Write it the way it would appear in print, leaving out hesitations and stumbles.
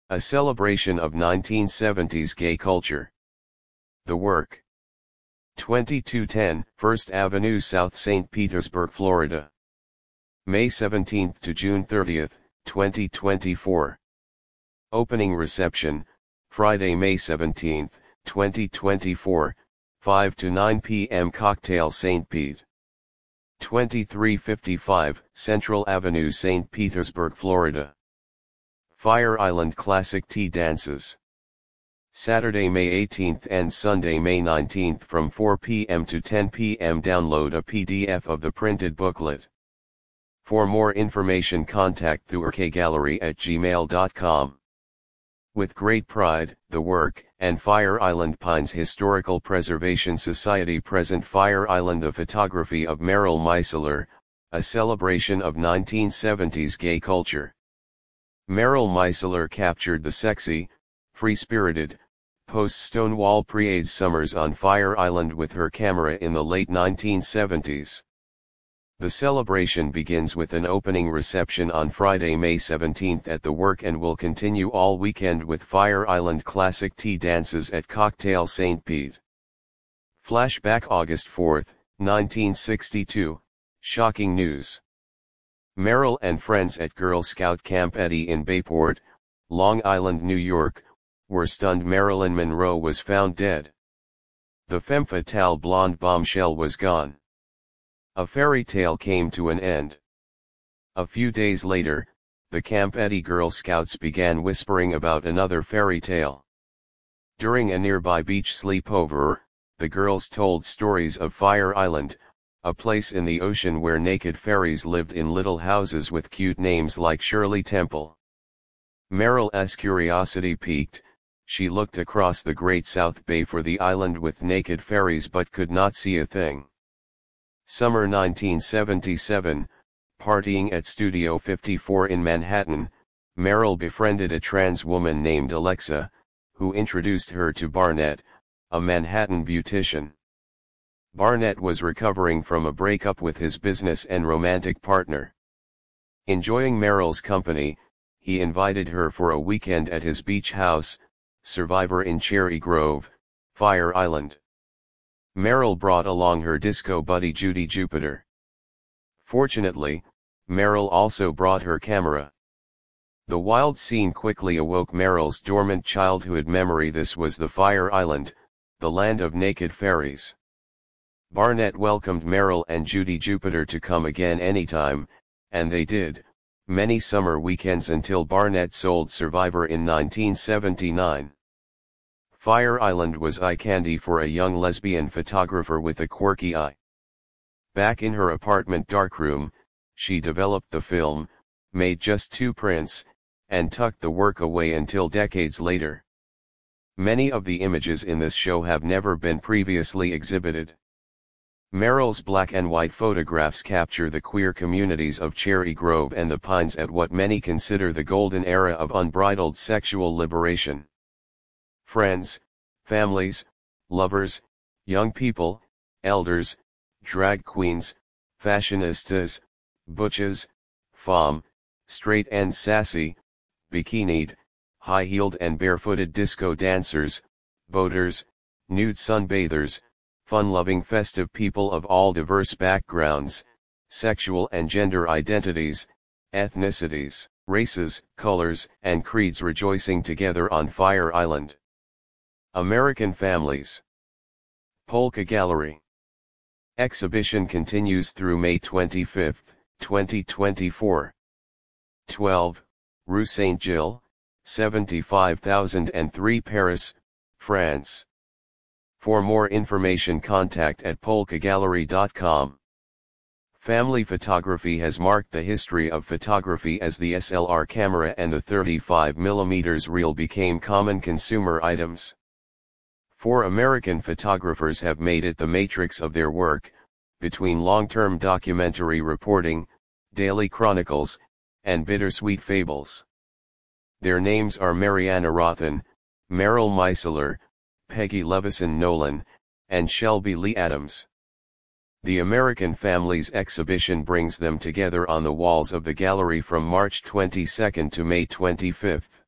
A celebration of 1970s gay culture. The work. 2210 First Avenue South, St. Petersburg, Florida. May 17 to June 30, 2024. Opening reception, Friday, May 17, 2024, 5 to 9 p.m. Cocktail, St. Pete. 2355 Central Avenue, St. Petersburg, Florida. Fire Island Classic Tea Dances. Saturday, May 18th and Sunday, May 19th from 4 p.m. to 10 p.m. Download a PDF of the printed booklet. For more information, contact thuerkegallery@gmail.com. With great pride, the work, and Fire Island Pines Historical Preservation Society present Fire Island, the photography of Merrill Meisler, a celebration of 1970s gay culture. Merrill Meisler captured the sexy, free-spirited, post-Stonewall pre-AIDS summers on Fire Island with her camera in the late 1970s. The celebration begins with an opening reception on Friday, May 17th at the work and will continue all weekend with Fire Island Classic Tea Dances at Cocktail, St. Pete. Flashback August 4, 1962, shocking news. Merrill and friends at Girl Scout Camp Eddy in Bayport, Long Island, New York, were stunned. Marilyn Monroe was found dead. The femme fatale blonde bombshell was gone. A fairy tale came to an end. A few days later, the Camp Eddy Girl Scouts began whispering about another fairy tale. During a nearby beach sleepover, the girls told stories of Fire Island, a place in the ocean where naked fairies lived in little houses with cute names like Shirley Temple. Merrill's curiosity piqued. She looked across the Great South Bay for the island with naked fairies but could not see a thing. Summer 1977, partying at Studio 54 in Manhattan, Merrill befriended a trans woman named Alexa, who introduced her to Barnett, a Manhattan beautician. Barnett was recovering from a breakup with his business and romantic partner. Enjoying Merrill's company, he invited her for a weekend at his beach house, Survivor in Cherry Grove, Fire Island. Merrill brought along her disco buddy Judy Jupiter. Fortunately, Merrill also brought her camera. The wild scene quickly awoke Merrill's dormant childhood memory. This was the Fire Island, the land of naked fairies. Barnett welcomed Merrill and Judy Jupiter to come again anytime, and they did, many summer weekends until Barnett sold Survivor in 1979. Fire Island was eye candy for a young lesbian photographer with a quirky eye. Back in her apartment darkroom, she developed the film, made just 2 prints, and tucked the work away until decades later. Many of the images in this show have never been previously exhibited. Merrill's black and white photographs capture the queer communities of Cherry Grove and the Pines at what many consider the golden era of unbridled sexual liberation. Friends, families, lovers, young people, elders, drag queens, fashionistas, butches, femme, straight and sassy, bikinied, high-heeled and barefooted disco dancers, boaters, nude sunbathers, fun-loving festive people of all diverse backgrounds, sexual and gender identities, ethnicities, races, colors, and creeds rejoicing together on Fire Island. American Families. Polka Gallery. Exhibition continues through May 25, 2024. 12, Rue Saint-Gilles, 75003 Paris, France. For more information, contact at polkagallery.com. Family photography has marked the history of photography as the SLR camera and the 35mm reel became common consumer items. 4 American photographers have made it the matrix of their work, between long-term documentary reporting, daily chronicles, and bittersweet fables. Their names are Mariana Rothen, Merrill Meisler, Peggy Levison Nolan, and Shelby Lee Adams. The American Families exhibition brings them together on the walls of the gallery from March 22 to May 25.